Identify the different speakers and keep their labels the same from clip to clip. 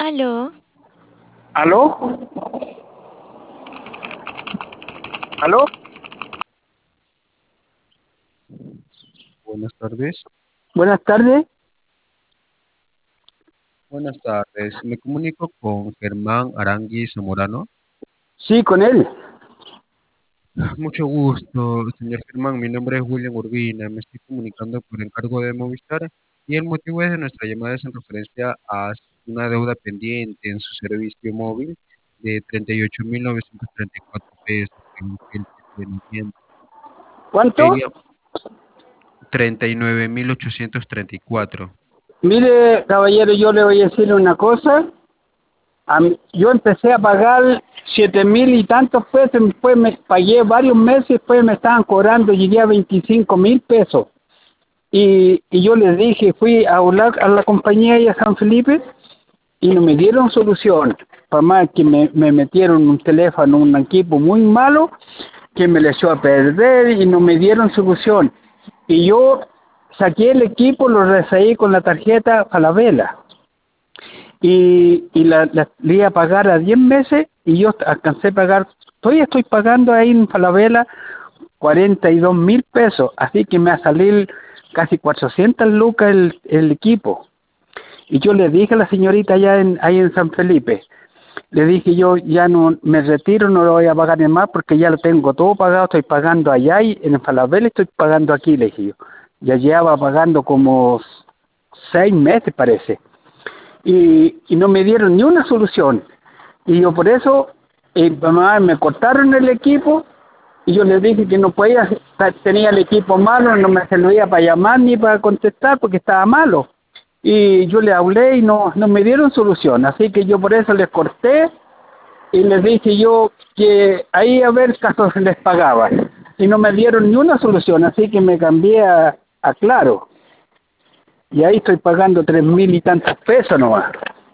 Speaker 1: Aló,
Speaker 2: ¿Aló? ¿Aló?
Speaker 3: Buenas tardes.
Speaker 2: Buenas tardes.
Speaker 3: Buenas tardes. Me comunico con Germán Arangui Zamorano.
Speaker 2: Sí, con él.
Speaker 3: Mucho gusto, señor Germán. Mi nombre es William Urbina. Me estoy comunicando por encargo de Movistar y el motivo de nuestra llamada es en referencia a una deuda pendiente en su servicio móvil de 38.934 pesos que inició el 7 de noviembre.
Speaker 2: ¿Cuánto?
Speaker 3: Quería 39.834.
Speaker 2: Mire, caballero, yo le voy a decir una cosa. Yo empecé a pagar 7.000 y tantos pesos, después me pagué varios meses, después me estaban cobrando, llegué a 25.000 pesos. Y yo les dije, fui a hablar a la compañía y a San Felipe y no me dieron solución. Para más que me metieron un teléfono, un equipo muy malo, que me le echó a perder y no me dieron solución. Y yo saqué el equipo, lo reseí con la tarjeta Falabella. Y le iba a pagar a 10 meses y yo alcancé a pagar, todavía estoy pagando ahí en Falabella 42.000 pesos, así que me va a salir casi 400 lucas el equipo. Y yo le dije a la señorita ahí en San Felipe, le dije yo ya no me retiro, no lo voy a pagar ni más porque ya lo tengo todo pagado, estoy pagando allá y en Falabella estoy pagando aquí, le dije yo. Ya llevaba pagando como 6 meses parece. Y no me dieron ni una solución. Y yo por eso, me cortaron el equipo y yo les dije que no podía, tenía el equipo malo, no me servía para llamar ni para contestar porque estaba malo. Y yo le hablé y no me dieron solución, así que yo por eso les corté y les dije yo que ahí a ver caso se les pagaba. Y no me dieron ni una solución, así que me cambié a Claro. Y ahí estoy pagando 3.000 y tantos pesos nomás.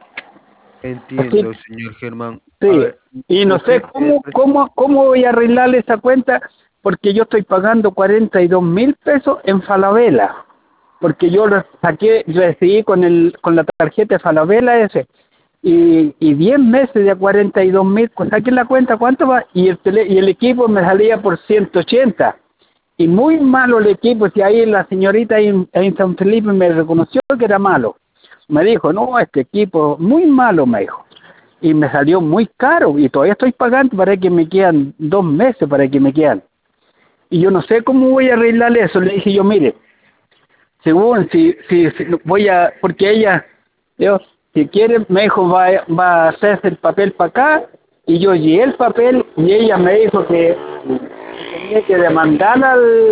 Speaker 2: Así,
Speaker 3: Entiendo, señor Germán. A
Speaker 2: sí,
Speaker 3: ver,
Speaker 2: y no sé
Speaker 3: usted
Speaker 2: cómo voy a arreglarle esa cuenta, porque yo estoy pagando 42.000 pesos en Falabella, porque yo lo saqué, recibí con la tarjeta de Falabella ese, y 10 meses de 42.000, pues saquen la cuenta cuánto va, y el equipo me salía por 180, y muy malo el equipo, si ahí la señorita ahí en San Felipe me reconoció que era malo, me dijo, no, este equipo, muy malo, me dijo, y me salió muy caro y todavía estoy pagando para que me quedan 2 meses para que me quedan y yo no sé cómo voy a arreglar eso. Le dije yo, mire, según si voy a, porque ella, yo, si quiere, me dijo va a hacerse el papel para acá y yo llevé el papel y ella me dijo que tenía que demandar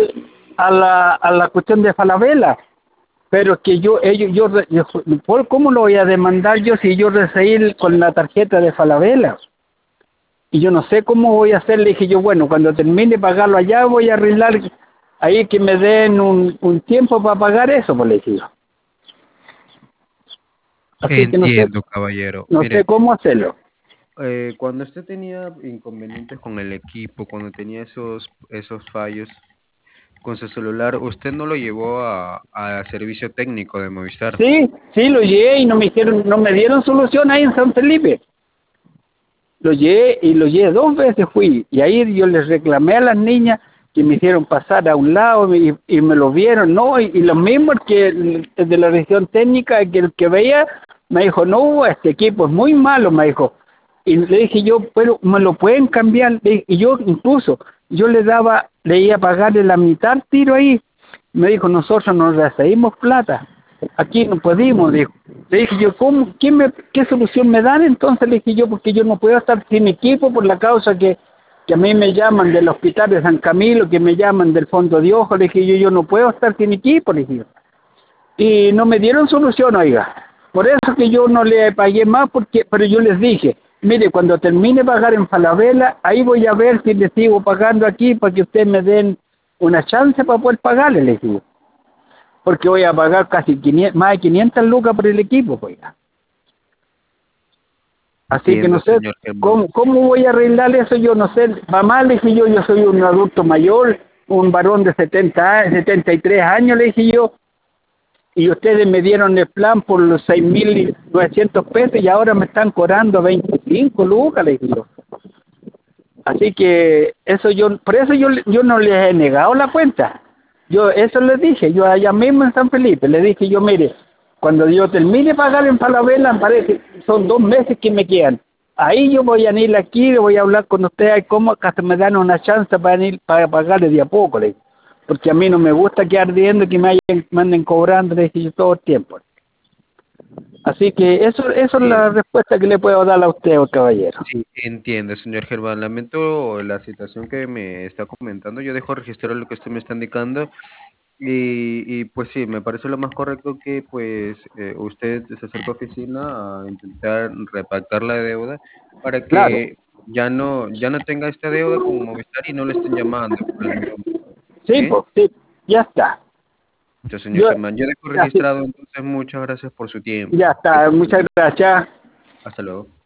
Speaker 2: a la cuestión de Falabella, pero que ¿cómo lo voy a demandar yo si yo recibí con la tarjeta de Falabella? Y yo no sé cómo voy a hacer, le dije yo, bueno, cuando termine de pagarlo allá voy a arreglar ahí que me den un tiempo para pagar eso, pues le dije yo. Así que
Speaker 3: entiendo, caballero.
Speaker 2: no sé
Speaker 3: Mire,
Speaker 2: cómo hacerlo.
Speaker 3: cuando usted tenía inconvenientes con el equipo, cuando tenía esos fallos con su celular, ¿usted no lo llevó a servicio técnico de Movistar?
Speaker 2: Sí, lo llevé y no me dieron solución ahí en San Felipe. Lo llevé y lo llevé 2 veces fui y ahí yo les reclamé a las niñas que me hicieron pasar a un lado y me lo vieron, ¿no? Y lo mismo que el de la región técnica, que el que veía, me dijo, no, este equipo es muy malo, me dijo. Y le dije yo, pero me lo pueden cambiar. Y yo incluso, yo le iba a pagarle la mitad tiro ahí. Me dijo, nosotros nos recibimos plata. Aquí no podemos, dijo. Le dije yo, ¿cómo? ¿Qué solución me dan? Entonces le dije yo, porque yo no puedo estar sin equipo por la causa que a mí me llaman del hospital de San Camilo, que me llaman del Fondo de Ojo. Le dije yo no puedo estar sin equipo, le dije yo. Y no me dieron solución, oiga. Por eso que yo no le pagué más, pero yo les dije, mire, cuando termine de pagar en Falabella, ahí voy a ver si le sigo pagando aquí para que ustedes me den una chance para poder pagarle, le dije. Porque voy a pagar casi 500, más de 500 lucas por el equipo, oiga. Así que no
Speaker 3: Entiendo,
Speaker 2: sé
Speaker 3: señor Germán.
Speaker 2: cómo voy a arreglar eso, yo no sé. Mamá, le dije yo soy un adulto mayor, un varón de 73 años, le dije yo, y ustedes me dieron el plan por los 6.900 pesos y ahora me están cobrando 25 lucas, le digo. Así que eso por eso yo no les he negado la cuenta. Yo eso les dije, yo allá mismo en San Felipe, le dije yo, mire, cuando yo termine de pagar en Falabella, parece, son 2 meses que me quedan. Ahí yo voy a ir aquí, voy a hablar con ustedes, cómo hasta me dan una chance para ir para pagarle de a poco, le dije. Porque a mí no me gusta quedar viendo que me anden cobrando, le dije yo, todo el tiempo. Así que eso es
Speaker 3: Sí,
Speaker 2: la respuesta que le puedo dar a usted, caballero.
Speaker 3: sí, entiendo, señor Germán. Lamento la situación que me está comentando. Yo dejo registrar lo que usted me está indicando. Y pues sí, me parece lo más correcto que pues usted se acerque a oficina a intentar repactar la deuda para
Speaker 2: Claro,
Speaker 3: que ya no tenga esta deuda con Movistar y no le estén llamando por el mismo motivo.
Speaker 2: sí,
Speaker 3: ¿Sí?
Speaker 2: pues, sí, ya está.
Speaker 3: Entonces, señor
Speaker 2: Yo,
Speaker 3: Germán, yo dejo
Speaker 2: así,
Speaker 3: registrado, entonces muchas gracias por su tiempo.
Speaker 2: ya
Speaker 3: Que
Speaker 2: está,
Speaker 3: tenga un buen
Speaker 2: muchas
Speaker 3: día.
Speaker 2: gracias.
Speaker 3: Hasta luego.